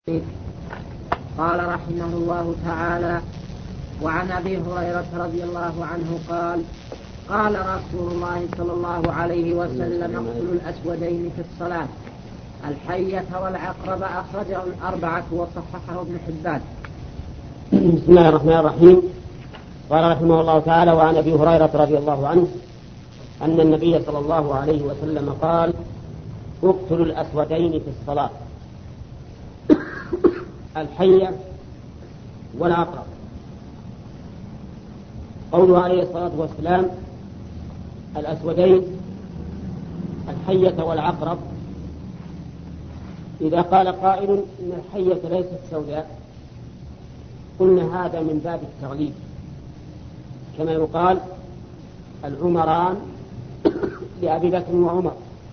قال رحمه الله تعالى: وعن أبي هريرة رضي الله عنه قال: قال رسول الله صلى الله عليه وسلم: اقتلوا الأسودين في الصلاة، الحية والعقرب. أخرجه الأربعة وصححه ابن حبان. بسم الله الرحمن الرحيم. قال رحمه الله تعالى: وعن أبي هريرة رضي الله عنه أن النبي صلى الله عليه وسلم قال: اقتلوا الأسودين في الصلاة، الحية والعقرب. قوله عليه الصلاة والسلام الأسودين الحية والعقرب، إذا قال قائل إن الحية ليست سوداء قلنا هذا من باب التغليب، كما يقال العمران لأبي بكر وعمر،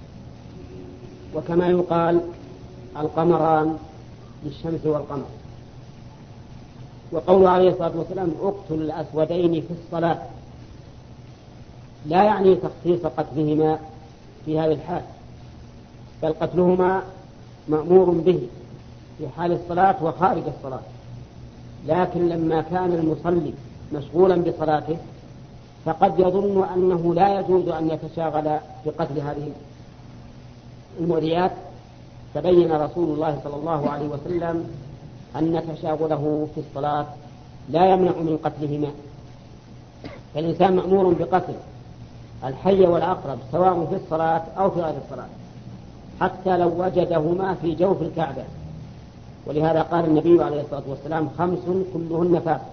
وكما يقال القمران للشمس والقمر. وقوله عليه الصلاة والسلام اقتلوا الأسودين في الصلاة لا يعني تخصيص قتلهما في هذه الحال، بل قتلهما مأمور به في حال الصلاة وخارج الصلاة، لكن لما كان المصلي مشغولا بصلاته فقد يظن أنه لا يجوز أن يتشاغل بقتل هذه المؤذيات، فبين رسول الله صلى الله عليه وسلم أن تشاغله في الصلاة لا يمنع من قتلهما. فالإنسان مأمور بقتل الحي والعقرب سواء في الصلاة أو في غير الصلاة، حتى لو وجدهما في جوف الكعبة. ولهذا قال النبي عليه الصلاة والسلام 5 كلهن فاسق،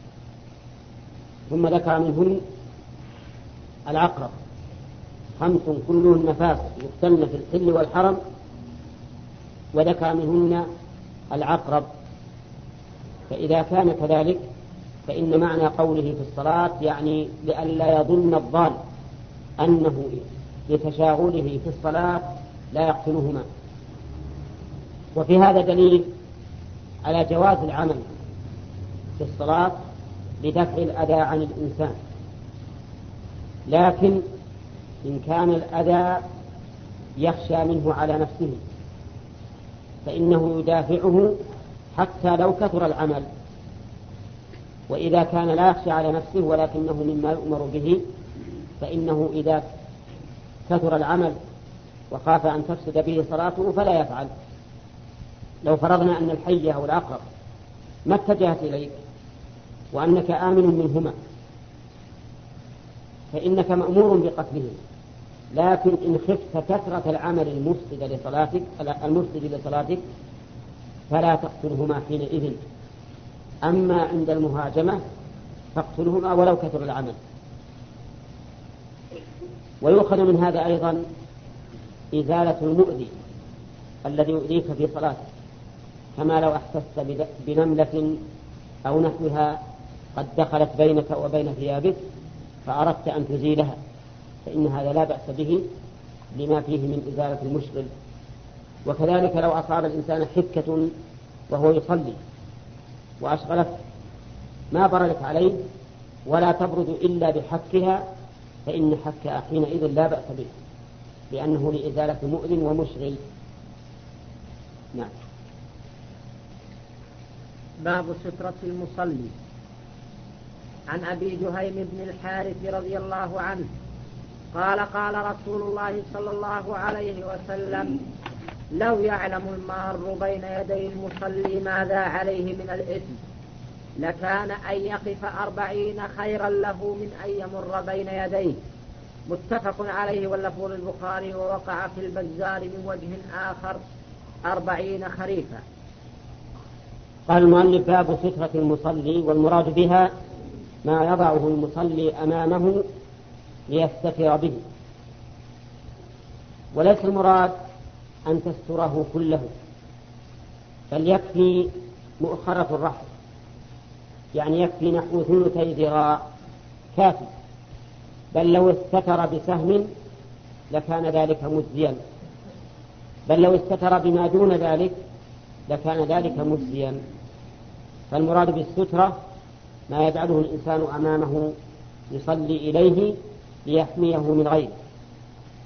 ثم ذكر منهن العقرب 5 كلهن فاسق يقتلن في الحل والحرم، وذكر منهن العقرب. فإذا كان كذلك فإن معنى قوله في الصلاة يعني لئلا يظن الظالم أنه لتشاغله في الصلاة لا يقتلهما. وفي هذا دليل على جواز العمل في الصلاة لدفع الأذى عن الإنسان، لكن إن كان الأذى يخشى منه على نفسه فإنه يدافعه حتى لو كثر العمل. وإذا كان لا يخشى على نفسه ولكنه مما يؤمر به فإنه إذا كثر العمل وخاف أن تفسد به صلاته فلا يفعل. لو فرضنا أن الحية أو العقرب ما اتجهت إليك وأنك آمن منهما فإنك مأمور بقتله، لكن إن خفت كثرة العمل المفسد لصلاتك فلا تقتلهما حينئذ. أما عند المهاجمة فاقتلهما ولو كثر العمل. ويؤخذ من هذا أيضا إزالة المؤذي الذي يؤذيك في صلاتك، كما لو أحسست بنملة أو نحوها قد دخلت بينك وبين ثيابك فأردت أن تزيلها، فإن هذا لا بأس به لما فيه من إزالة المشغل. وكذلك لو أصاب الإنسان حكة وهو يصلي وأشغلت ما بردت عليه ولا تبرد إلا بحكها فإن حكها حينئذ لا بأس به، لأنه لإزالة مؤذٍ ومشغل. نعم. باب سترة المصلي. عن أبي جهيم بن الحارث رضي الله عنه قال: قال رسول الله صلى الله عليه وسلم: لو يعلم المار بين يدي المصلي ماذا عليه من الإثم لكان أن يقف 40 خيرا له من أن يمر بين يديه. متفق عليه واللفظ للبخاري. ووقع في البزار من وجه آخر 40 خريفا. قال المؤلف: باب سترة المصلي، والمراد بها ما يضعه المصلي أمامه ليستتر به، وليس المراد أن تستره كله، بل يكفي مؤخرة الرحل، يعني يكفي نحو 2 ذراع كافي، بل لو استتر بسهم لكان ذلك مجزيا، بل لو استتر بما دون ذلك لكان ذلك مجزيا. فالمراد بالسترة ما يجعله الإنسان أمامه يصلي إليه ليحميه من غيره.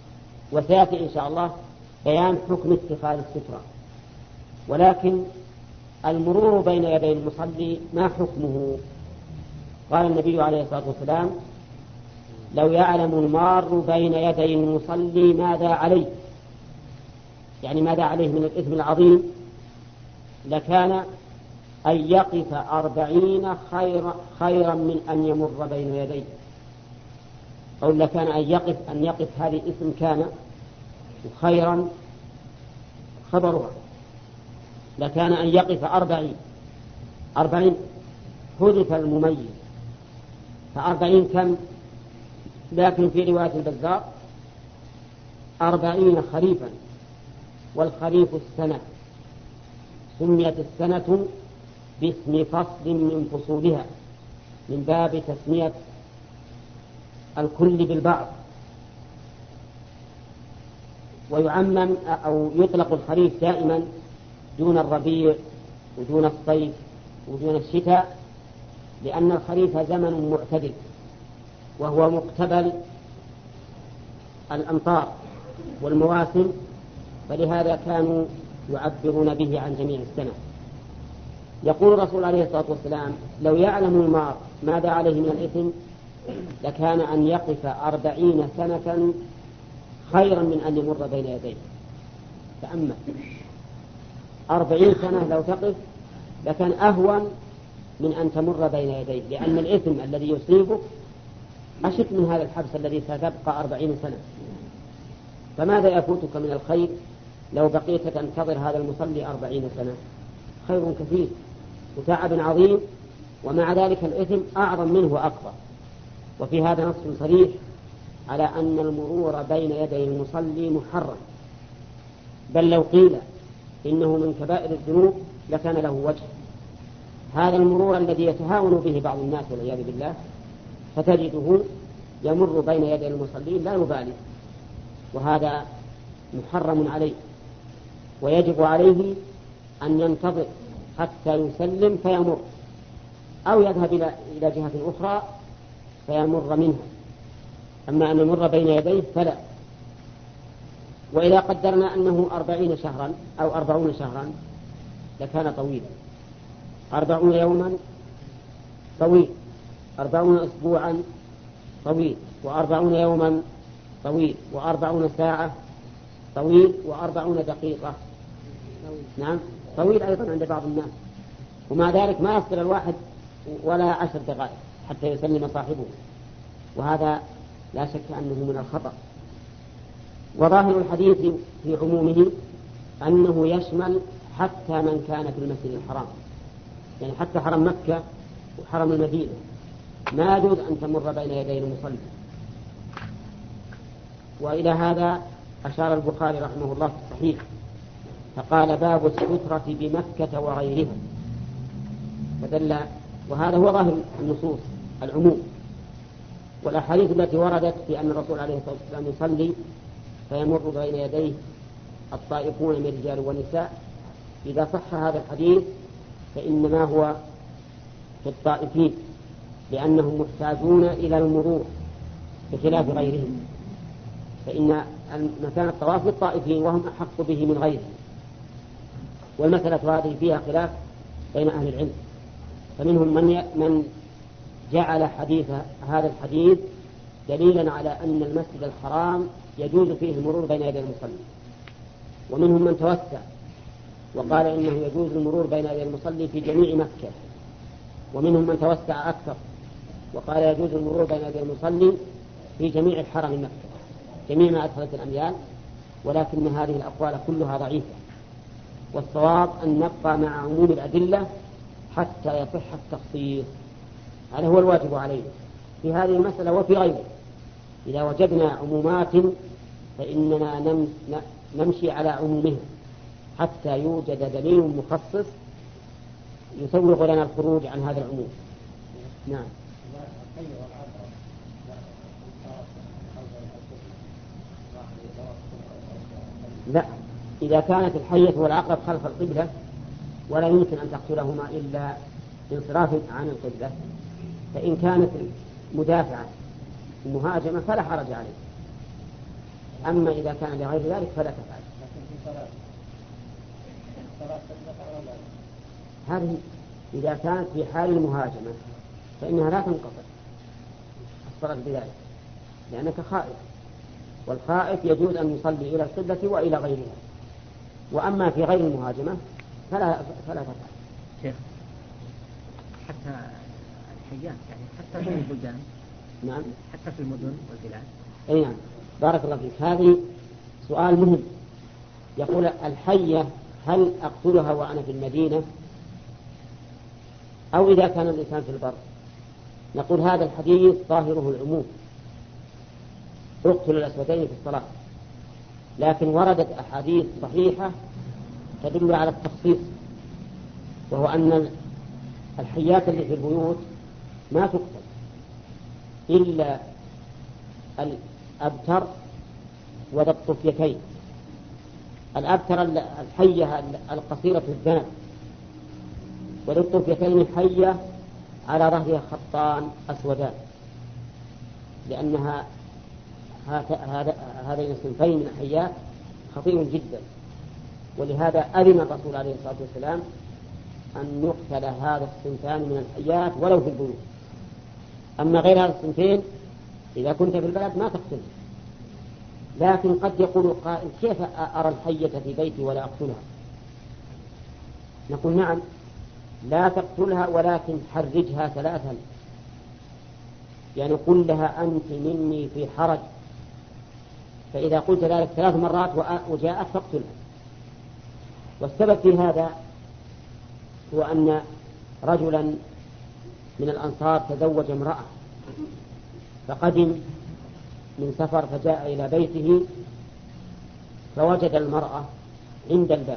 وسيأتي إن شاء الله بيان حكم اتخاذ السترة، ولكن المرور بين يدي المصلي ما حكمه؟ قال النبي عليه الصلاة والسلام: لو يعلم المار بين يدي المصلي ماذا عليه، يعني ماذا عليه من الإثم العظيم، لكان أن يقف 40 خيرا من أن يمر بين يديه. أو لكان أن يقف هذه اسم كان خيرا خبرها، لكان أن يقف 40 حذف المميز، ف40 كم؟ لكن في رواية البزار 40 خريفا، والخريف السنة، سميت السنة باسم فصل من فصولها من باب تسمية الكل بالبعض. ويعمم أو يطلق الخريف دائما دون الربيع ودون الصيف ودون الشتاء، لأن الخريف زمن معتدل وهو مقتبل الأمطار والمواسم، فلهذا كانوا يعبرون به عن جميع السنة. يقول الرسول عليه الصلاة والسلام: لو يعلم المار ماذا عليه من الإثم لكان أن يقف 40 سنة خيرا من أن يمر بين يديه. تأمل، 40 سنة لو تقف لكان أهون من أن تمر بين يديه، لأن الإثم الذي يصيبك أشد من هذا الحبس الذي ستبقى 40 سنة. فماذا يفوتك من الخير لو بقيت تنتظر هذا المصلي 40 سنة؟ خير كثير وتعب عظيم، ومع ذلك الإثم أعظم منه وأكبر. وفي هذا نص صريح على أن المرور بين يدي المصلي محرم، بل لو قيل إنه من كبائر الذنوب لكان له وجه. هذا المرور الذي يتهاون به بعض الناس والعياذ بالله، فتجده يمر بين يدي المصلين لا يبالي، وهذا محرم عليه، ويجب عليه أن ينتظر حتى يسلم فيمر، أو يذهب إلى جهة أخرى فيمر منها. أما أن يمر بين يديه فلا. وإذا قدرنا أنه 40 شهرا أو 40 شهرا لكان طويلا. 40 يوما طويل، 40 أسبوعا طويل، و40 يوما طويل، و40 ساعة طويل، و40 دقيقة نعم طويل أيضا عند بعض الناس. ومع ذلك ما يصل الواحد ولا 10 دقائق حتى يسلم صاحبه، وهذا لا شك أنه من الخطأ. وظاهر الحديث في عمومه أنه يشمل حتى من كان في المسجد الحرام، يعني حتى حرم مكة وحرم المدينة ما يجوز أن تمر بين يدي المصلي. وإلى هذا أشار البخاري رحمه الله في الصحيح فقال: باب السترة بمكة وغيرها. فدل، وهذا هو ظاهر النصوص العموم. والأحاديث التي وردت في أن الرسول عليه الصلاة والسلام يصلي فيمر بين يديه الطائفون من الرجال والنساء، إذا صح هذا الحديث فإنما هو في الطائفين، لأنهم محتاجون إلى المرور بخلاف غيرهم، فإن مكان الطواف للطائفين وهم أحق به من غيرهم. والمسألة هذه فيها خلاف بين أهل العلم، فمنهم من جعل حديث هذا الحديث دليلا على أن المسجد الحرام يجوز فيه المرور بين يدي المصلي، ومنهم من توسع وقال إنه يجوز المرور بين يدي المصلي في جميع مكة، ومنهم من توسع أكثر وقال يجوز المرور بين يدي المصلي في جميع الحرم مكة، جميع ما أدخلت الأميال. ولكن هذه الأقوال كلها ضعيفة، والصواب أن نبقى مع عموم الأدلة حتى يصح التخصيص. هذا هو الواجب علينا في هذه المسألة وفي غيرها. إذا وجدنا عمومات فإننا نمشي على عمومها حتى يوجد دليل مخصص يسوغ لنا الخروج عن هذا العموم. نعم. لا، إذا كانت الحية والعقرب خلف القبلة ولا يمكن أن تقتلهما إلا انصراف عن القبلة، فإن كانت مدافعة مهاجمة فلا حرج عليه. أما إذا كان لغير ذلك فلا تفعل. هذه إذا كانت في حال المهاجمة فإنها لا تنقطع الصلاة بذلك لأنك خائف، والخائف يجوز أن يصلي إلى القبلة وإلى غيرها. وأما في غير المهاجمة فلا تفعل. شيخ حتى الحيات يعني حتى في البلدان، نعم، حتى في المدن والبلاد. أي نعم، بارك الله فيك. هذه سؤال مهم. يقول الحية هل أقتلها وأنا في المدينة أو إذا كان الإنسان في البر؟ نقول هذا الحديث ظاهره العموم، اقتل الأسودين في الصلاة، لكن وردت أحاديث صحيحة تدل على التخصيص، وهو أن الحيات اللي في البيوت ما تقتل إلا الأبتر وذا الطفيتين. الأبتر الحية القصيرة الذنب، وذا الطفيتين حية على ظهرها خطان أسودان، لأنها هذين الصنفين من الحيات خطير جدا، ولهذا أذن الرسول عليه الصلاة والسلام أن يقتل هذا الصنفان من الحيات ولو في البيوت. أما غير هذا الصنفين إذا كنت في البلد ما تقتله. لكن قد يقول قائل كيف أرى الحية في بيتي ولا أقتلها؟ نقول نعم، لا تقتلها ولكن حرجها ثلاثا، يعني قل لها أنت مني في حرج، فإذا قلت ذلك 3 مرات وجاءت فاقتلها. والسبب في هذا هو أن رجلا من الأنصار تزوج امرأة فقدم من سفر فجاء إلى بيته فوجد المرأة عند الباب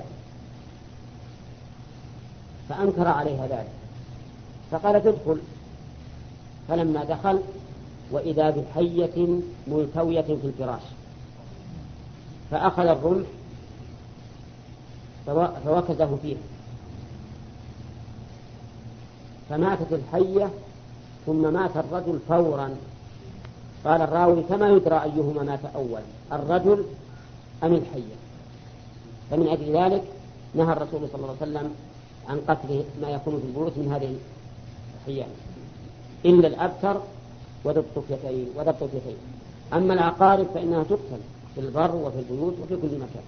فأنكر عليها ذلك، فقال تدخل. فلما دخل وإذا بحية ملتوية في الفراش، فأخذ الرمح فوكزه فيه فماتت الحية ثم مات الرجل فورا. قال الراوي فما يدرى أيهما مات أول، الرجل أم الحية؟ فمن أجل ذلك نهى الرسول صلى الله عليه وسلم عن قتل ما يكون في البيوت من هذه الحيات إلا الأبتر وذا الطفيتين. أما العقارب فإنها تقتل في البر وفي البيوت وفي كل مكان.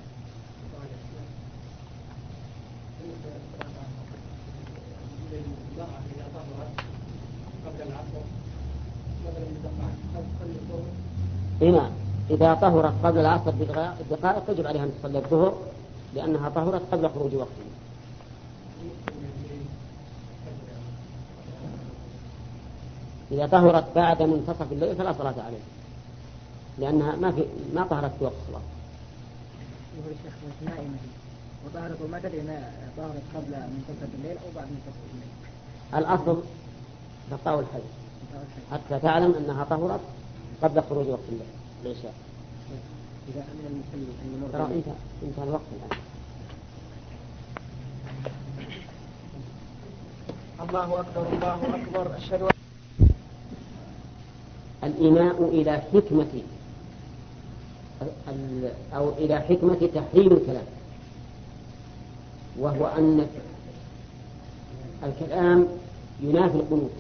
هنا إذا طهرت قبل العصر بدقائق يجب عليها أن تصلي الظهر لأنها طهرت قبل خروج وقتها. إذا طهرت بعد منتصف الليل فلا صلاة عليه لأنها ما طهرت في وقت الصلاة. يقول الشيخ وطهرت وما تدري ما طهرت قبل منتصف الليل أو بعد منتصف الليل. الأصل بقاء الحي حتى تعلم أنها طهرت قبل خروج وقت العشاء. إذا أمن المصلي ترى انتهى الوقت الآن. الله أكبر الله أكبر. أشهد أن الإيماء إلى حكمة أو إلى حكمة تحريم الكلام، وهو أن الكلام ينافي القنوت،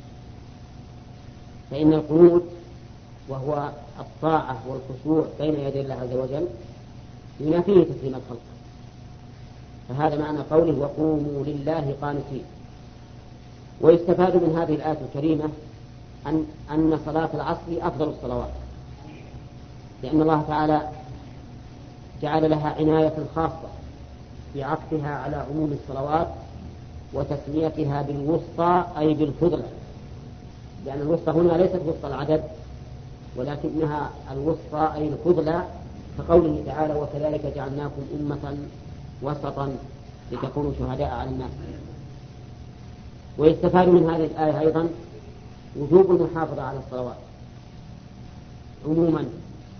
فإن القنوت وهو الطاعة والخشوع بين يدي الله عز وجل ينافيه تسليم الخلق. فهذا معنى قوله وقوموا لله قانتين. ويستفاد من هذه الآية الكريمة أن صلاة العصر أفضل الصلوات، لأن الله تعالى جعل لها عناية خاصة في عطفها على عموم الصلوات وتسميتها بالوسطى أي بالفضلى، لأن الوسطى هنا ليست وسطى العدد ولكنها الوسطى أي الفضلى، كقوله تعالى وكذلك جعلناكم أمة وسطا لتكونوا شهداء على الناس. ويستفاد من هذه الآية أيضا وجوب المحافظة على الصلوات عموما،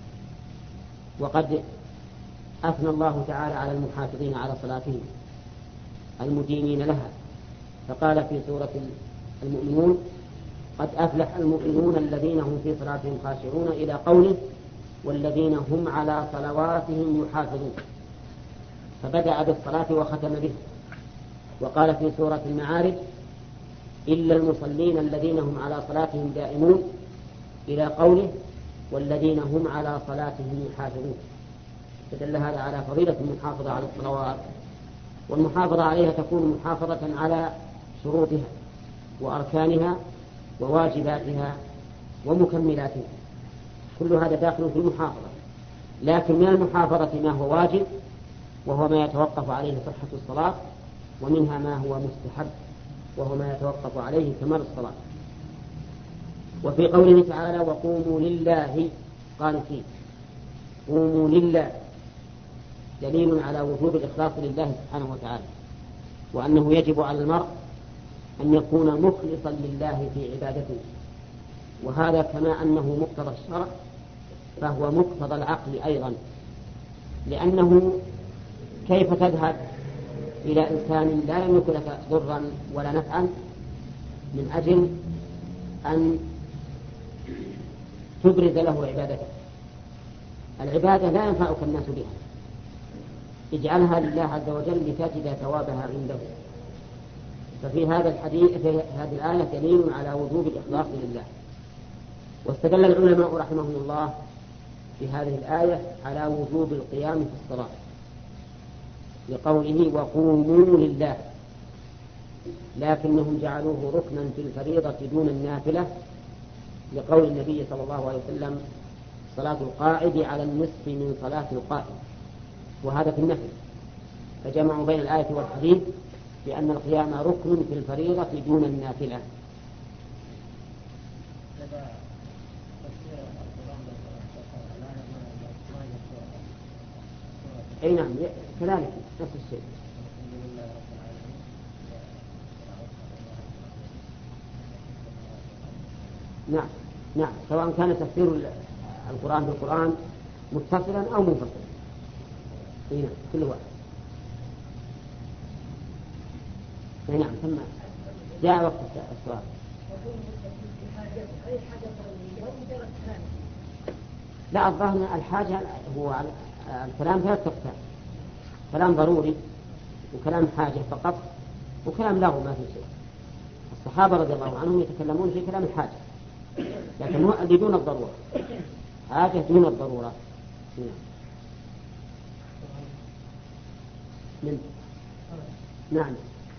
وقد أثنى الله تعالى على المحافظين على صلاتهم المدينين لها، فقال في سورة المؤمنون قد أفلح المؤمنون الذين هم في صلاتهم خاشعون إلى قوله والذين هم على صلواتهم يحافظون، فبدأ بالصلاة وختم به. وقال في سورة المعارج إلا المصلين الذين هم على صلاتهم دائمون إلى قوله والذين هم على صلاتهم يحافظون. فدل هذا على فضيلة المحافظة على الصلوات، والمحافظة عليها تكون محافظة على شروطها وأركانها وواجباتها ومكملاتها، كل هذا داخل في المحافظة. لكن من المحافظة ما هو واجب وهو ما يتوقف عليه صحة الصلاة، ومنها ما هو مستحب وهو ما يتوقف عليه كمال الصلاة. وفي قوله تعالى وقوموا لله قالوا فيه قوموا لله دليل على وجوب الإخلاص لله سبحانه وتعالى، وأنه يجب على المرء أن يكون مخلصا لله في عبادته، وهذا كما أنه مقتضى الشرع فهو مقتضى العقل أيضا، لأنه كيف تذهب إلى إنسان لا يملك لك ضرا ولا نفعا من أجل أن تبرز له عبادته؟ العبادة لا ينفعك الناس بها، اجعلها لله عز وجل لتجد ثوابها عنده. ففي هذا الحديث في هذه الآية دليل على وجوب الإخلاص لله. واستدل العلماء رحمهم الله في هذه الآية على وجوب القيام في الصلاة لقوله وقوموا لله، لكنهم جعلوه ركنا في الفريضة دون النافلة لقول النبي صلى الله عليه وسلم صلاة القاعد على النصف من صلاة القائم، وهذا في النفل، فجمعوا بين الآية والحديث بأن القيام ركن في الفريضة دون النافلة. أي نعم كذلك نفس الشيء. نعم نعم، سواء كان تفسير القرآن بالقرآن متصلا أو منفصلا. نعم كل واحد. نعم ثم جاء وقت السؤال. لا، الظاهر الحاجة هو الكلام ثلاث أقسام: كلام ضروري وكلام حاجة فقط وكلام لغو ما في شيء. الصحابة رضي الله عنهم يتكلمون في كلام الحاجة، لكن هو اللي دون الضرورة، حاجة دون الضرورة. نعم.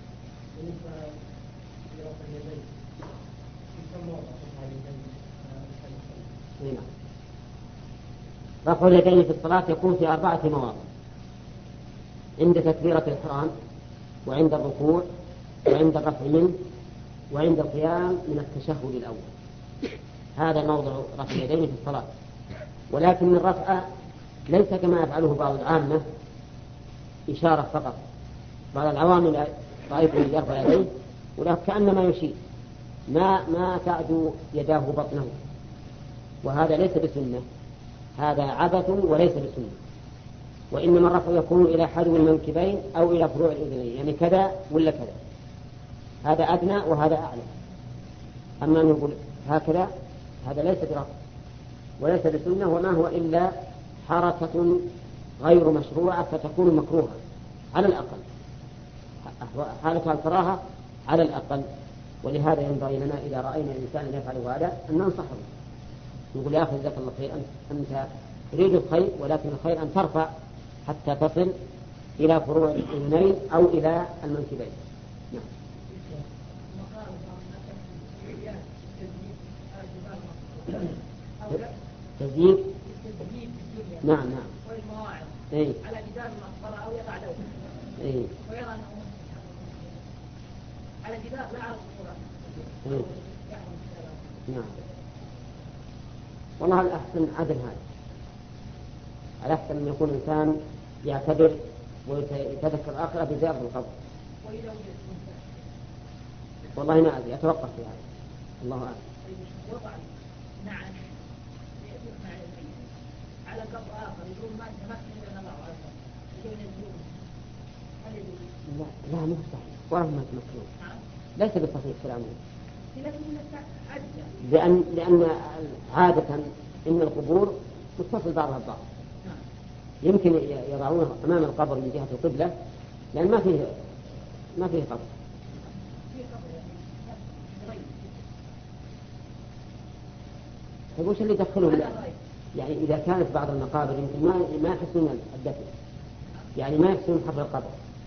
رفع اليدين في الصلاة يكون في 4 مواضع: عند تكبيرة الإحرام، وعند الركوع، وعند الرفع منه، وعند القيام من التشهد الأول. هذا موضع رفع اليدين في الصلاة. ولكن الرفع ليس كما يفعله بعض العامة إشارة فقط. بعض العوام رأيته يرفع يديه وله كأنما يشير، ما تعدو يداه بطنه، وهذا ليس بسنة، هذا عبث وليس بسنة. وإنما الرفع يكون إلى حذو المنكبين أو إلى فروع الأذنين، يعني كذا ولا كذا، هذا أدنى وهذا أعلى. أما أن يقول هكذا هذا ليس برفع وليس بسنة، وما هو إلا حركة غير مشروعة فتكون مكروهة على الأقل، حالة الكراهة على الأقل. ولهذا ينبغي لنا إذا رأينا إنسانا يفعل هذا أن ننصحه، نقول يا أخي جزاك الله خير، أنت تريد الخير، ولكن الخير أن ترفع حتى تصل إلى فروع الأذنين أو إلى المنكبين. تزييد. نعم نعم. والمواعظ إيه؟ على جدار المقبرة أو يقع له. إيه؟ ويرى أنه على جدار لا على الصورة. إيه؟ نعم. والله الأحسن عدل هذا، الأحسن أن يكون إنسان يعتبر ويتذكر الآخرة بزيارة القبر. والله ما أدري، أتوقف في هذا، الله أعلم. نعم. على قبر آخر يقول ما تمكن من الله عز وجل. لا مو صحيح، ولا ما تمكنون، ليس بالصحيح كلامه. لأن عادة إن القبور تتصل بعضها ببعض، يمكن يضعونه أمام القبر من جهة القبلة، لأن ما فيه ما فيه قبر. طيب وش اللي يدخلهم؟ يعني إذا كانت بعض المقابر يمكن ما يحسون الدفن، يعني ما يحسون حفر القبر.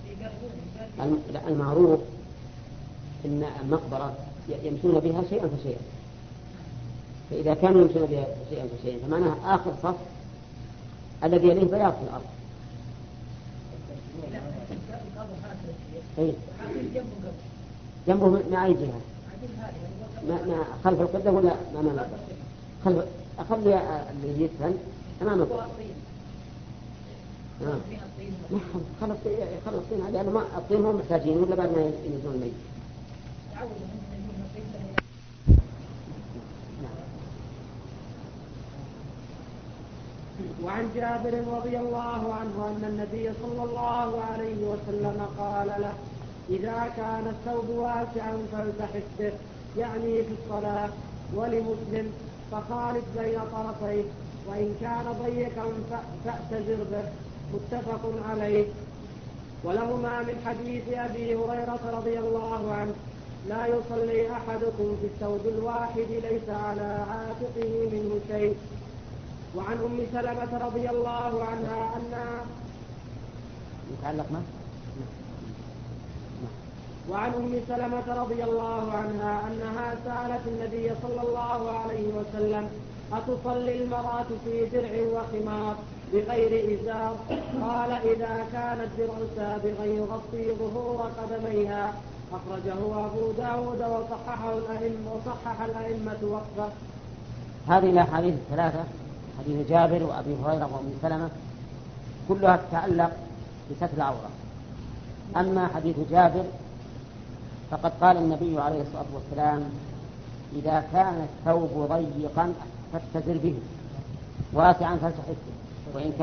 المعروف إن المقبرة يمشون بها شيئا فشيئا، فإذا كانوا يمشون بها شيئا فشيئا فمعناها آخر صف الذي يليه بياض في الأرض. جنبه مع أي جهة؟ خلف القبلة ولا أمام القبلة؟ أخلي اللي يدفن أمام القبلة. خلص الطين، لأنه ما الطين هم محتاجين ولا بعد ما ينزلون الميت. وعن جابر رضي الله عنه أن النبي صلى الله عليه وسلم قال له: إذا كان الثوب واسعا فالتحف به، يعني في الصلاة. ولمسلم: فخالف بين طرفيه، وإن كان ضيقا فاعتذر به. متفق عليه. ولهما من حديث أبي هريرة رضي الله عنه: لا يصلي أحدكم في الثوب الواحد ليس على عاتقه منه شيء. وعن أم سلمة رضي الله عنها أنها يتعلق ما؟ وعن أم سلمة رضي الله عنها أنها سألت النبي صلى الله عليه وسلم: أتصلي المرأة في درع وخمار بغير إزار؟ قال: إذا كان الدرع سابغا يغطي ظهور قدميها. أخرجه أبو داود وصحح الأئمة وقفه. هذه الأحاديث الثلاثة، حديث جابر وأبي هريرة وأم سلمة، كلها تتعلق بستر العورة. أما حديث جابر فقد قال النبي عليه الصلاة والسلام: إذا كان الثوب ضيقا فاتزر به، واسعا فالتحف به، وإن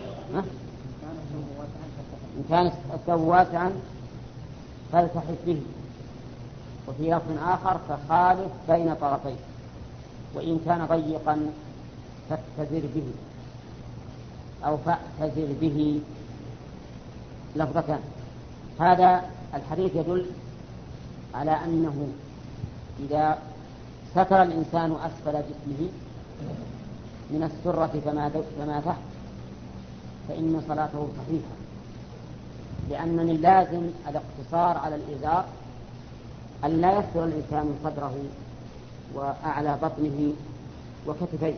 كان الثوب واسعا فالتحف به. وفي لفظ آخر: فخالف بين طرفيه، وإن كان ضيقا فاتزر به أو فاعتزر به، لفظتان. هذا الحديث يدل على أنه إذا ستر الإنسان أسفل جسمه من السرة فما تحت فإن صلاته صحيحة، لأن من لازم الاقتصار على الإزار أن لا يستر الإنسان صدره وأعلى بطنه وكتفيه.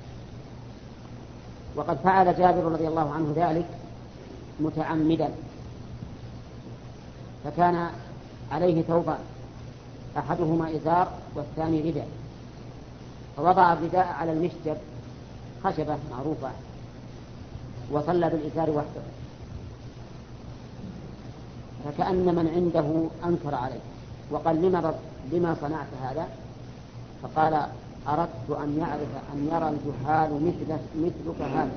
وقد فعل جابر رضي الله عنه ذلك متعمدا، فكان عليه ثوبان، أحدهما إزار والثاني رداء، فوضع الرداء على المشجب، خشبة معروفة، وصلى بالإزار وحده، فكأن من عنده أنكر عليه وقال: لما صنعت هذا؟ فقال: أردت أن يرى الجهال مثلك هذا.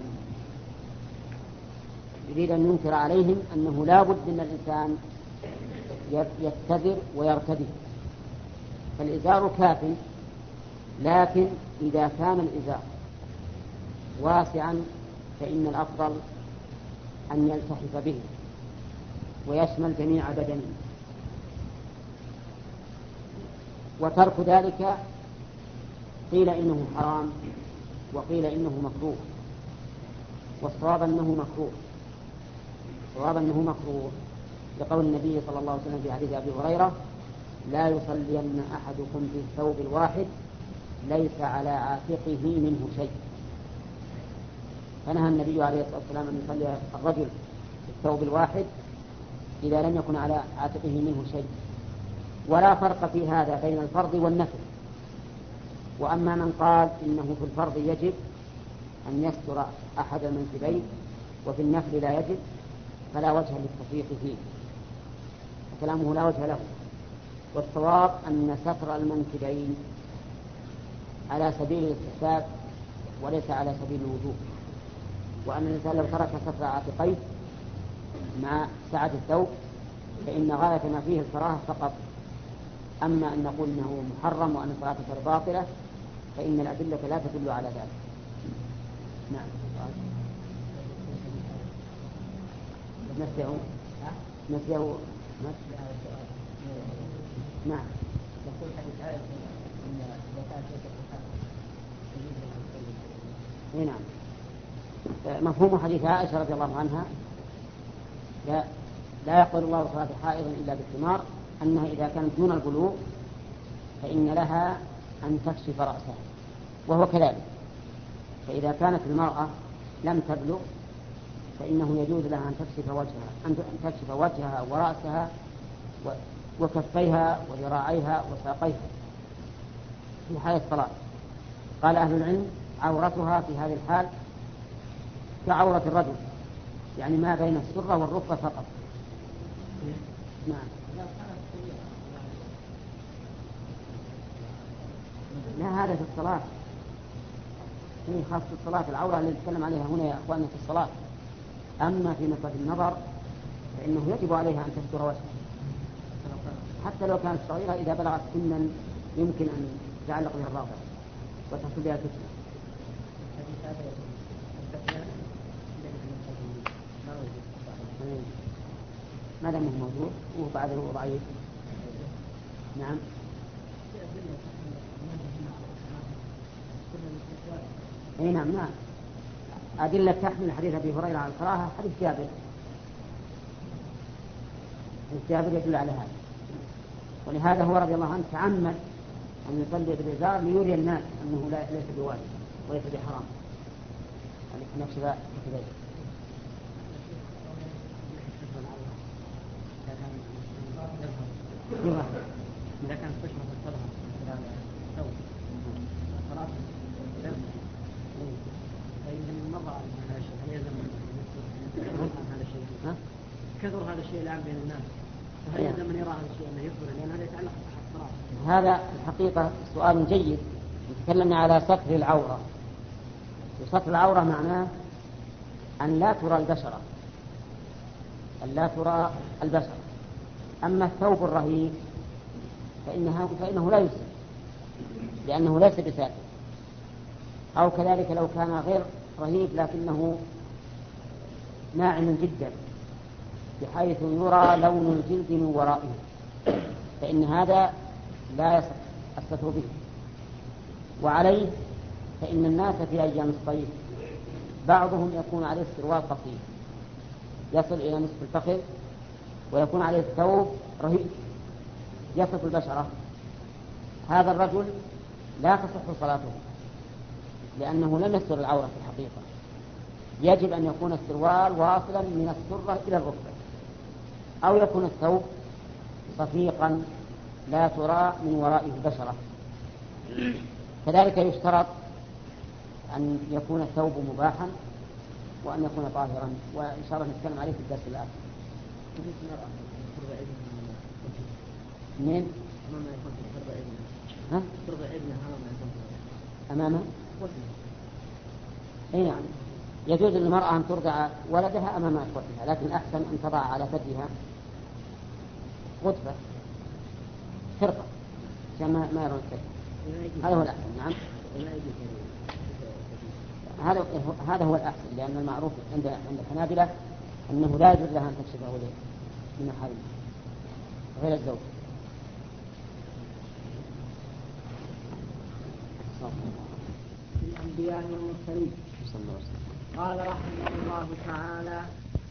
يريد أن ينكر عليهم أنه لا بد أن الإنسان يتزر ويرتدي، فالإزار كاف، لكن إذا كان الإزار واسعا فإن الأفضل أن يلتحف به ويشمل جميع بدنه، وترك ذلك قيل إنه حرام وقيل إنه مكروه، والصواب أنه مكروه لقول النبي صلى الله عليه وسلم في حديث أبي هريرة: لا يصلين أحدكم في الثوب الواحد ليس على عاتقه منه شيء. فنهى النبي عليه الصلاة والسلام أن يصلي الرجل في الثوب الواحد إذا لم يكن على عاتقه منه شيء. ولا فرق في هذا بين الفرض والنفل. وأما من قال إنه في الفرض يجب أن يستر أحد المنكبين وفي النفل لا يجب فلا وجه للتفريق فيه، وكلامه لا وجه له. والصواب أن ستر المنكبين على سبيل الاستحباب وليس على سبيل الوجوب، وأن الإنسان لو ترك ستر عاتقيه مع سعة الثوب فإن غاية ما فيه الكراهة فقط. أما أن نقول إنه محرم وأن صلاته باطلة فإن الأدلة لا تدل على ذلك. نعم. نسيه نعم. يقول حديث عائشة إن زكاة الصحابة اي نعم. مفهوم حديث عائشة رضي الله عنها لا يقبل الله صلاة حائض إلا بالثمار، أنها إذا كانت دون البلوغ فإن لها أن تكشف رأسها، وهو كذلك. فإذا كانت المرأة لم تبلغ فإنه يجوز لها أن تكشف وجهها ورأسها وكفيها وذراعيها وساقيها في حال الصلاة. قال أهل العلم عورتها في هذه الحال كعورة الرجل، يعني ما بين السرة والركبة فقط. نعم. لا، هذا في الصلاة، هي خاصة الصلاة، العورة اللي نتكلم عليها هنا يا أخواننا في الصلاة. أما في مسألة النظر فإنه يجب عليها أن تستر وجهها حتى لو كانت صغيرة، إذا بلغت سنا يمكن أن تتعلق بها الرغبة وتحصل بها الفتنة. ما دام هو موجود وهو بعد هو ضعيف. نعم. اي نعم. نعم. أدلة تحمل حديث أبي هريرة على الكراهة حديث جابر. جابر يدل على هذا، ولهذا هو رضي الله عنه تعمد أن يصلي بالإزار ليري الناس أنه ليس بواجب وليس بحرام. نفس كذلك. إذا كانت تشرب الصلاة خلال الثوب صلاة فإذا مضى هذا الشيء هل يلزم هذا الشيء؟ كثر هذا الشيء الآن بين الناس، فهل يلزم من يرى هذا الشيء أنه يكبر؟ لأن هذا يتعلق بالصلاة. هذا الحقيقة سؤال جيد. تكلمنا على ستر العورة، وستر العورة معناه أن لا ترى البشرة، أن لا ترى البشرة. أما الثوب الرهيب فإنه لا يسر لأنه ليس بساتر، أو كذلك لو كان غير رهيب لكنه ناعم جدا بحيث يرى لون الجلد من ورائه، فإن هذا لا يصح الستر به. وعليه فإن الناس في أيام الصيف بعضهم يكون عليه السروال قصير يصل إلى نصف الفخذ، ويكون عليه الثوب رهيب يصف البشرة. هذا الرجل لا تصح صلاته لأنه لم يستر العورة في الحقيقة. يجب أن يكون السروال واصلا من السرة إلى الركبة، أو يكون الثوب صفيقا لا ترى من ورائه البشرة. كذلك يشترط أن يكون الثوب مباحا وأن يكون طاهرا، وإن شاء الله نتكلم عليه في الدرس الآخر. منين؟ أمامه؟ أي نعم. يجوز للمرأة أن ترضع ولدها أمام أخوتها، لكن الأحسن أن تضع على ثديها غطفة فرقة عشان ما يرون الثدي. هذا هو الأحسن. نعم. هذا هو الأحسن، لأن المعروف عند الحنابلة أنه لا يجوز لها أن تكشفه من محارمه غير الزوج. الأنبياء والمرسلين. قال رحمه الله تعالى: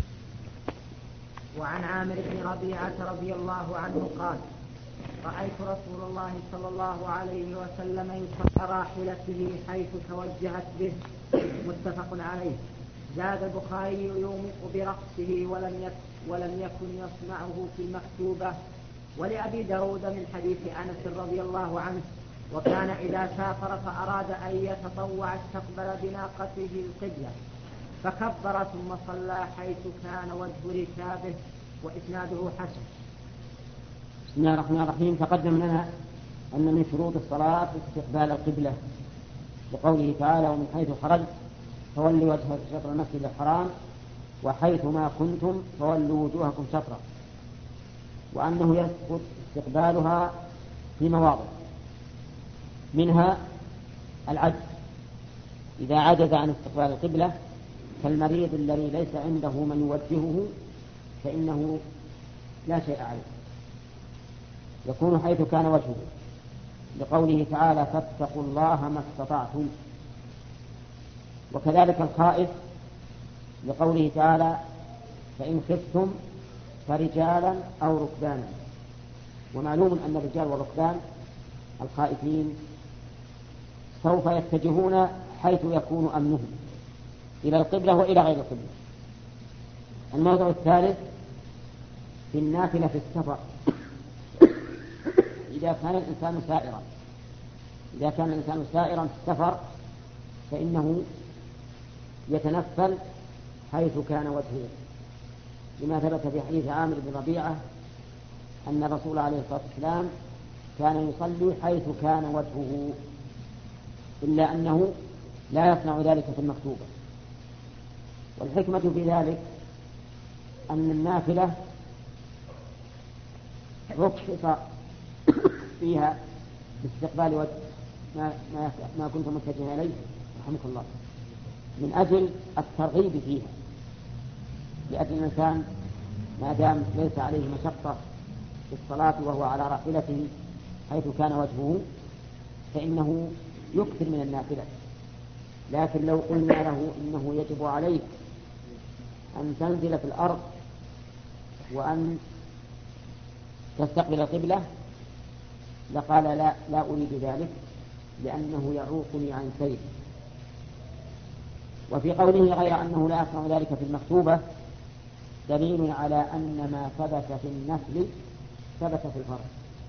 وعن عامر بن ربيعة رضي الله عنه قال: رأيت رسول الله صلى الله عليه وسلم يسر راحلته حيث توجهت به. متفق عليه. زاد البخاري: يومئ برأسه ولم يكن يصنعه في المكتوبة. ولأبي داود من حديث أنس رضي الله عنه: وكان إذا سافر فأراد أن يتطوع استقبل بناقته القبلة فكبر ثم صلى حيث كان وجه ركابه. وإسناده حسن. بسم الله الرحمن الرحيم. تقدم لنا أن من شروط الصلاة استقبال القبلة، لقوله تعالى: ومن حيث خرجت فولوا وجهك شطر المسجد الحرام وحيث ما كنتم فولوا وجوهكم شطره. وأنه يسقط استقبالها في مواضع، منها العجز، إذا عجز عن استقبال القبلة كالمريض الذي ليس عنده من يوجهه فإنه لا شيء عليه، يكون حيث كان وجهه، لقوله تعالى فاتقوا الله ما استطعتم. وكذلك الخائف لقوله تعالى فإن خفتم فرجالا أو ركبانا. ومعلوم أن الرجال والركبان الخائفين سوف يتجهون حيث يكون أمنهم، إلى القبلة وإلى غير القبلة. الموضوع الثالث في النافلة في السفر إذا كان الإنسان سائرا في السفر فإنه يتنفل حيث كان وجهه، لما ثبت في حديث عامر بن ربيعة أن الرسول عليه الصلاة والسلام كان يصلي حيث كان وجهه، إلا أنه لا يصنع ذلك في المكتوبة. والحكمة في ذلك أن النافلة رخص فيها باستقبال وجه ما كنت متجها إليه رحمك الله، من أجل الترغيب فيها، لأجل الإنسان ما دام ليس عليه مشقة في الصلاة وهو على راحلته حيث كان وجهه فإنه يكثر من النافلة. لكن لو قلنا له إنه يجب عليك أن تنزل في الأرض وأن تستقبل القبلة لقال لا أريد ذلك لأنه يعوقني عن سير. وفي قوله غير أنه لا يصنع ذلك في المكتوبة دليل على أن ما ثبت في النفل ثبت في الفرض،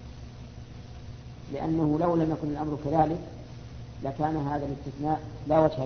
لأنه لو لم يكن الأمر كذلك لكان هذا الاستثناء لا وجه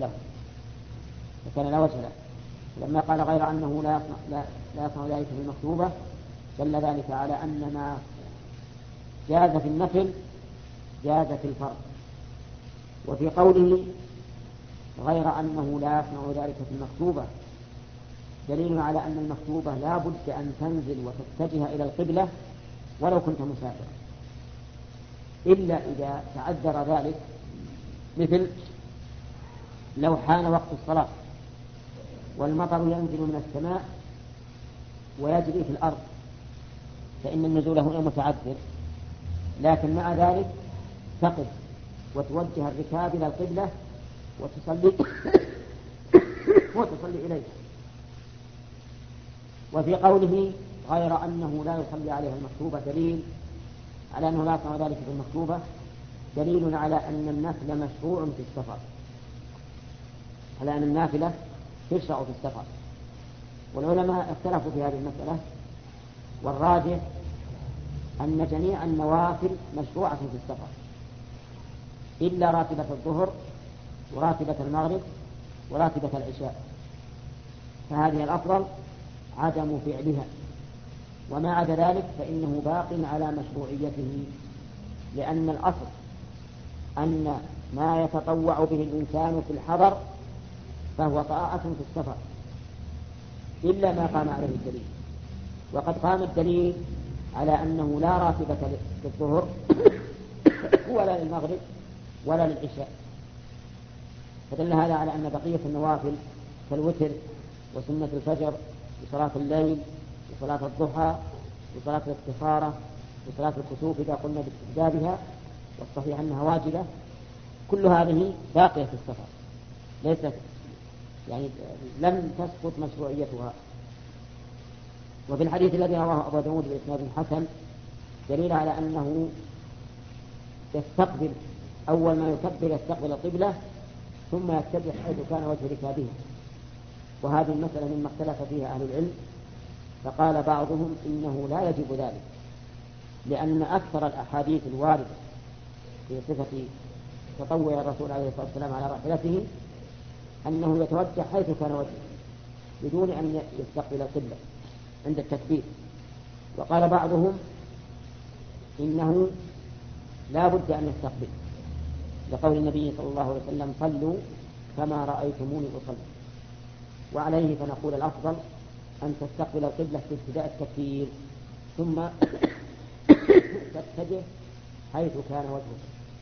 له. لما قال غير أنه لا يصنع ذلك في المكتوبة دل ذلك على أن ما جاز في النفل جاز في الفرض. وفي قوله غير أنه لا يصنع ذلك في المكتوبة دليل على أن المكتوبة لا بد أن تنزل وتتجه إلى القبلة ولو كنت مسافرا، إلا إذا تعذر ذلك، مثل لو حان وقت الصلاة والمطر ينزل من السماء ويجري في الأرض فإن النزول هنا متعذر، لكن مع ذلك تقف وتوجه الركاب إلى القبلة وتصلي إليها. وفي قوله غير أنه لا يصلي عليها المكتوبة دليل على أنه لا يصنع ذلك في المكتوبة، دليل على أن النافلة مشروع في السفر، على أن النافلة تشرع في السفر. والعلماء اختلفوا في هذه المسألة، والراجح أن جميع النوافل مشروعة في السفر إلا راتبة الظهر وراتبة المغرب وراتبة العشاء، فهذه الأفضل عدم فعلها، وما عدا ذلك فإنه باق على مشروعيته، لأن الأصل أن ما يتطوع به الإنسان في الحضر فهو طاعة في السفر إلا ما قام عليه الدليل. وقد قام الدليل على أنه لا راتبة للظهر ولا للمغرب ولا للعشاء، فدل هذا على أن بقية النوافل كالوتر وسنة الفجر وصلاة الليل وصلاة الضحى وصلاة الاستخارة وصلاة الكسوف إذا قلنا باستحبابها والصحيح أنها واجبة، كل هذه باقية في السفر، ليست لم تسقط مشروعيتها. وفي الحديث الذي رواه أبو داود بإسناد حسن دليل على أنه يستقبل أول ما يكبر يستقبل القبلة ثم يتجه حيث كان وجه ركابه. وهذه المسألة مما اختلف فيها أهل العلم، فقال بعضهم إنه لا يجب ذلك، لأن أكثر الأحاديث الواردة في صفة تطوع الرسول عليه الصلاة والسلام على راحلته أنه يتوجه حيث كان وجهه بدون أن يستقبل القبلة عند التكبير. وقال بعضهم إنه لا بد أن يستقبل، لقول النبي صلى الله عليه وسلم صلوا كما رأيتموني أصلي. وعليه فنقول الأفضل أن تستقبل القبلة في ابتداء التكبير ثم تتجه حيث كان وجهه.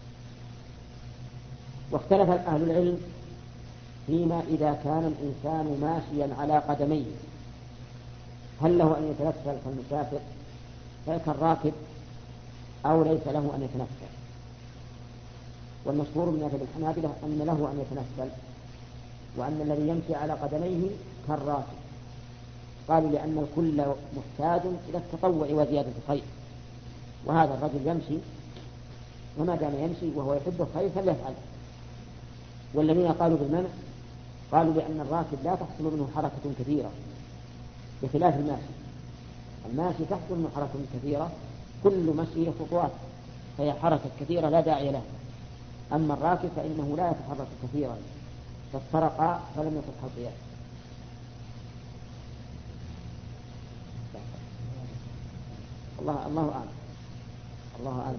واختلف أهل العلم فيما إذا كان الإنسان ماشيا على قدميه هل له أن يتنفل كالمسافر كالراكب أو ليس له أن يتنفل. والمشهور من مذهب الحنابلة أن له أن يتنفل، وأن الذي يمشي على قدميه كالراكب. قالوا لأن الكل محتاج إلى التطوع وزيادة الخير، وهذا الرجل يمشي، وما دام يمشي وهو يحب الخير فليفعل. والذين قالوا بالمنع قالوا لأن الراكب لا تحصل منه حركة كثيرة بخلاف الماشي. الماشي تحصل منه حركة كثيرة، كل مشي خطوات، فهي حركة كثيرة لا داعي لها. أما الراكب فإنه لا يتحرك كثيرا، فافترقا فلم يصح القياس. الله أعلم. الله أعلم.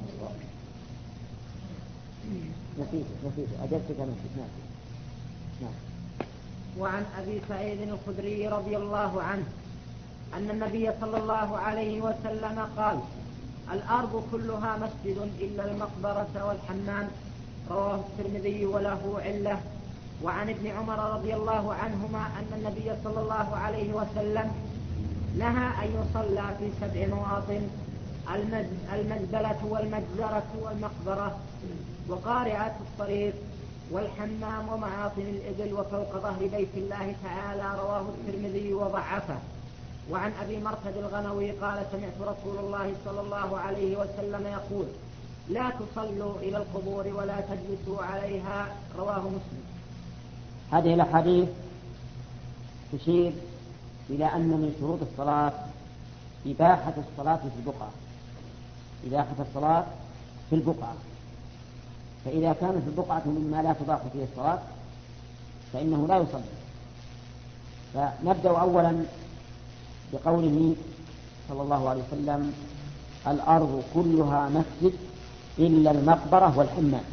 نسيت أجلتك نسيت. نعم. وعن أبي سعيد الخدري رضي الله عنه أن النبي صلى الله عليه وسلم قال: الأرض كلها مسجد إلا المقبرة والحمام. رواه الترمذي وله علة. وعن ابن عمر رضي الله عنهما أن النبي صلى الله عليه وسلم نهى أن يصلى في 7 مواطن: المزبلة والمجزرة والمقبرة وقارعة الطريق والحمام ومعاطن الإبل وفوق ظهر بيت الله تعالى. رواه الترمذي وضعفه. وعن أبي مرثد الغنوي قال: سمعت رسول الله صلى الله عليه وسلم يقول: لا تصلوا إلى القبور ولا تجلسوا عليها. رواه مسلم. هذه الأحاديث تشير إلى أن من شروط الصلاة إباحة الصلاة في البقعة، إباحة الصلاة في البقعة. فإذا كانت البقعة مما لا تباح فيه الصلاة فإنه لا يصلي. فنبدأ أولا بقوله صلى الله عليه وسلم: الأرض كلها مسجد إلا المقبرة والحمام.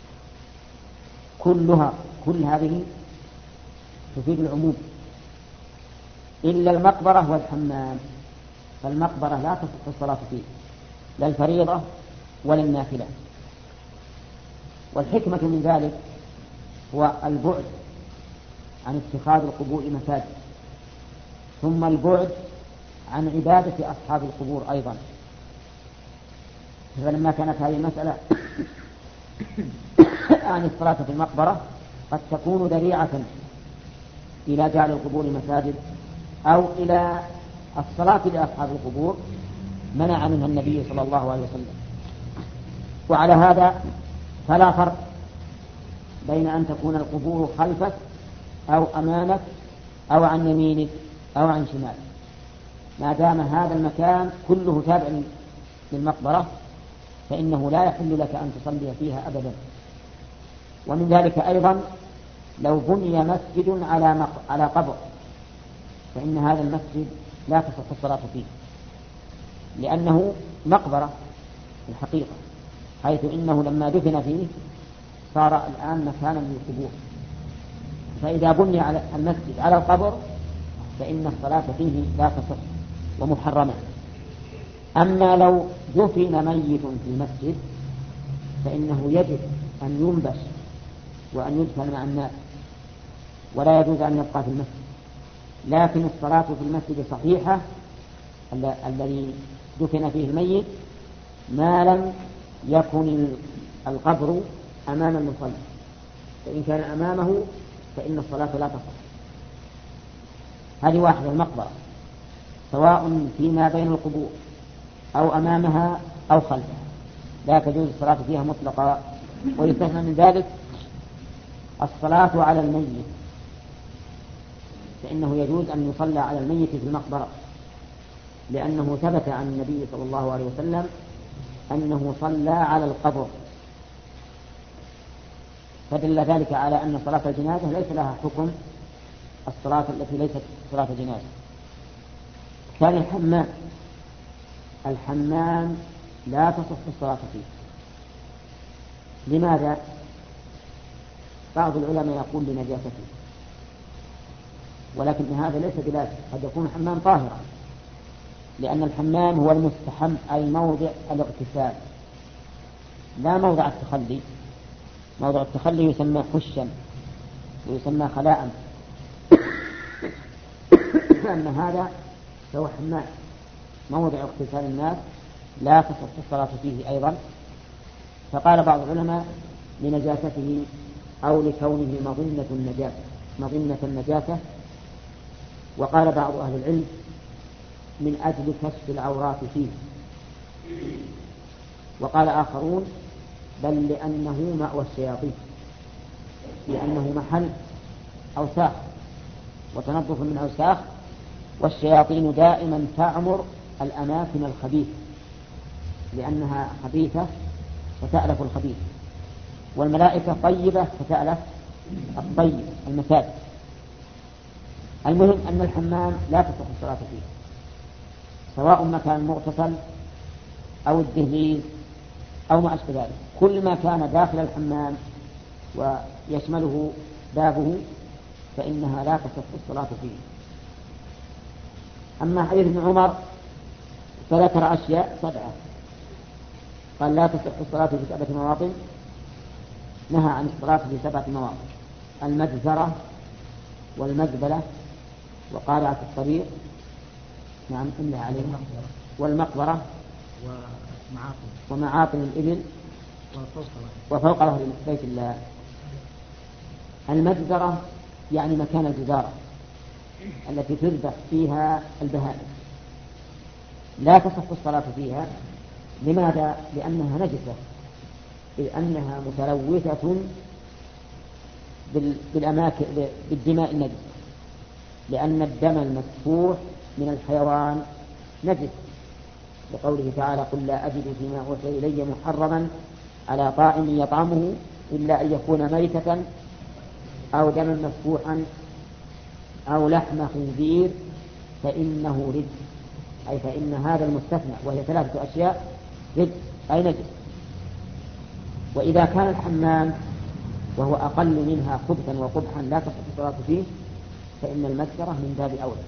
كلها، كل هذه تفيد العموم، إلا المقبرة والحمام. فالمقبرة لا تصح الصلاة فيه، لا الفريضة ولا النافلة. والحكمة من ذلك هو البعد عن اتخاذ القبور مساجد، ثم البعد عن عبادة أصحاب القبور أيضا. فلما كانت هذه المسألة عن الصلاة في المقبرة قد تكون ذريعة إلى جعل القبور مساجد أو إلى الصلاة لأصحاب القبور، منع منها النبي صلى الله عليه وسلم. وعلى هذا فلا فرق بين أن تكون القبور خلفك أو أمامك أو عن يمينك أو عن شمالك، ما دام هذا المكان كله تابع للمقبرة فإنه لا يحل لك أن تصلي فيها أبدا. ومن ذلك أيضا لو بني مسجد على قبر فإن هذا المسجد لا تصح الصلاة فيه، لأنه مقبرة في الحقيقة، حيث إنه لما دفن فيه صار الآن مكانا للقبور. فإذا بني على المسجد على القبر فإن الصلاة فيه لا تصح ومحرمة. أما لو دفن ميت في المسجد فإنه يجب أن ينبش وأن يدفن مع الناس، ولا يجوز أن يبقى في المسجد. لكن الصلاة في المسجد صحيحة الذي دفن فيه الميت ما لم يكن القبر أمام المصلي، فإن كان أمامه فإن الصلاة لا تصح. هذه واحدة، المقبرة سواء فيما بين القبور أو أمامها أو خلفها لا تجوز الصلاة فيها مطلقا. ويستثنى من ذلك الصلاة على الميت، فإنه يجوز أن يصلى على الميت في المقبرة، لأنه ثبت عن النبي صلى الله عليه وسلم أنه صلى على القبر، فدل ذلك على أن صلاة الجنازة ليس لها حكم الصلاة التي ليست صلاة جنازة. ثاني الحمام لا تصح الصلاة فيه. لماذا؟ بعض العلماء يقول لنجاسته، ولكن هذا ليس بلازم، قد يكون الحمام طاهرا، لأن الحمام هو المستحم أي موضع الاغتسال لا موضع التخلي. موضع التخلي يسمى حشا ويسمى خلاء، أما هذا فهو حمام موضع اغتسال الناس لا تصح الصلاة فيه أيضا. فقال بعض العلماء لنجاسته أو لكونه مظنة النجاسة. وقال بعض أهل العلم من أجل كشف العورات فيه. وقال آخرون بل لأنه مأوى الشياطين، لأنه محل أوساخ وتنظف من أوساخ، والشياطين دائما تعمر الأماكن الخبيثة لأنها خبيثة فتألف الخبيث، والملائكة طيبة فتألف الطيب المساجد. المهم أن الحمام لا تصح الصلاة فيه، سواء مكان مغتسل أو الدهليز أو ما أشبه ذلك. كل ما كان داخل الحمام ويشمله بابه فإنها لا تصح الصلاة فيه. أما حديث ابن عمر فذكر أشياء 7، قال لا تصح الصلاة في 7 مواطن، نهى عن الصلاة في 7 مواطن: المجزرة والمزبلة وقارعة الطريق، نعم إلا عليه، والمقبرة ومعاطن الإبل وفوق ظهر بيت الله. المجزرة يعني مكان الجزارة التي تذبح فيها البهائم، لا تصح الصلاة فيها. لماذا؟ لأنها نجسة، إذ أنها متلوثة بالدماء النجسة، لأن الدم المسفوح من الحيوان نجس، لقوله تعالى: قل لا أجد فيما أوحي إلي محرما على طاعم يطعمه إلا أن يكون ميتة أو دما مسفوحا أو لحم خنزير فإنه رجس، أي فإن هذا المستثنى وهي 3 أشياء رجس أي نجس. وإذا كان الحمام وهو أقل منها خبثا وقبحا لا تصح الصلاة فيه فإن المزبلة من باب أولى.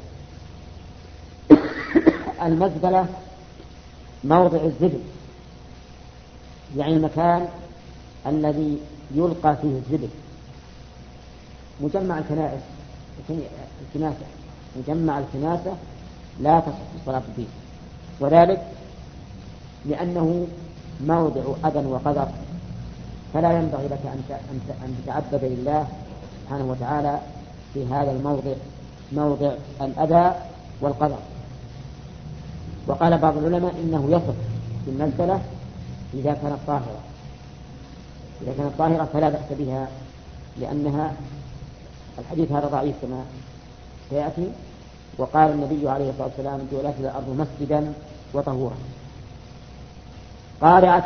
المزبلة موضع الزبل، يعني المكان الذي يلقى فيه الزبل. مجمع الكناسة لا تصح الصلاة فيه، وذلك لأنه موضع أذى وقذر، فلا ينبغي لك أن تتعبد لله سبحانه وتعالى في هذا الموضع، موضع الأذى والقذر. وقال بعض العلماء إنه يصح في المزبلة إذا كانت طاهرة، إذا كانت طاهرة فلا بأس بها، لأنها الحديث هذا ضعيف كما سيأتي. وقال النبي عليه الصلاة والسلام: جعلت الأرض مسجدا وطهورا. قارعة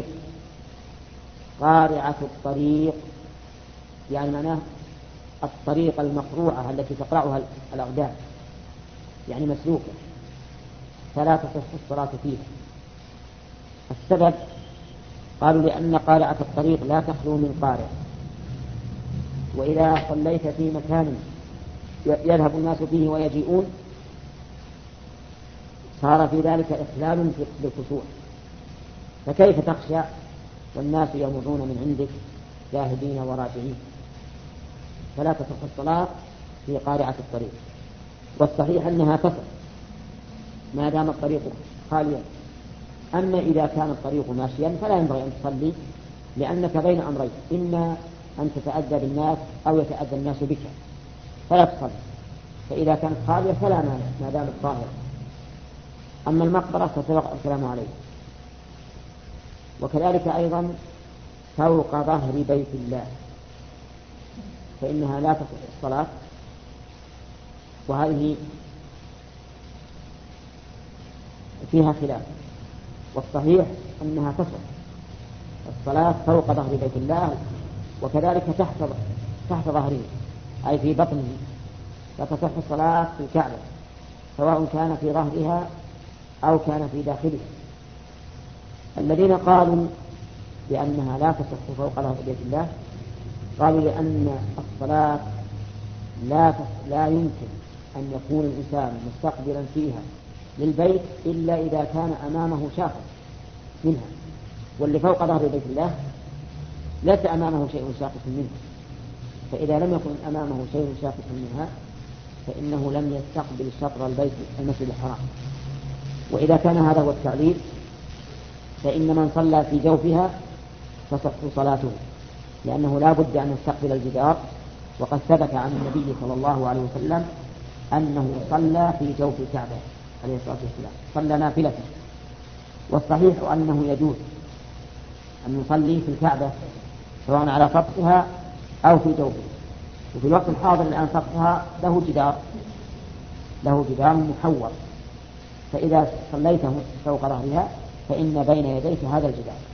الطريق يعني معناه الطريق المقروعة التي تقرعها الأقدام، يعني مسلوكة، فلا تصح الصلاة فيها. السبب قالوا لأن قارعة الطريق لا تخلو من قارع، وإذا صليت في مكان يذهب الناس فيه ويجيئون صار في ذلك إخلال بالخشوع، فكيف تخشى والناس يمرون من عندك ذاهبين وراجعين؟ فلا تصح الصلاة في قارعة الطريق. والصحيح أنها تصح ما دام الطريق خاليا. أما إذا كان الطريق ماشيا فلا ينبغي أن تصلي، لأنك بين أمرين: إما أن تتأذى بالناس أو يتأذى الناس بك، فلا تصلي. فإذا كانت خالية فلا مانع ما دامت طاهرة. أما المقبرة فسبق الكلام عليه. وكذلك أيضا فوق ظهر بيت الله فإنها لا تصح الصلاة، وهذه فيها خلاف، والصحيح أنها تصح الصلاة فوق ظهر بيت الله، وكذلك تحت ظهره أي في بطنه، فتصح الصلاة في الكعبة سواء كان في ظهرها أو كان في داخلها. الذين قالوا بأنها لا تصح فوق ظهر بيت الله قالوا لأن الصلاة لا يمكن أن يكون الإنسان مستقبلا فيها للبيت إلا إذا كان أمامه شاخص منها، واللي فوق ظهر بيت الله ليس أمامه شيء شاخص منها، فإذا لم يكن أمامه شيء شاخص منها فإنه لم يستقبل شطر البيت المسجد الحرام. وإذا كان هذا هو التعليل فإن من صلى في جوفها تصح صلاته، لأنه لا بد أن يستقبل الجدار، وقد ثبت عن النبي صلى الله عليه وسلم أنه صلى في جوف الكعبة عليه الصلاة والسلام، صلى نافلة. والصحيح أنه يجوز أن يصلي في الكعبة سواء على سطحها أو في جوفها. وفي الوقت الحاضر الآن سطحها له جدار محور، فإذا صليته فوق ظهرها فإن بين يديك هذا الجدار.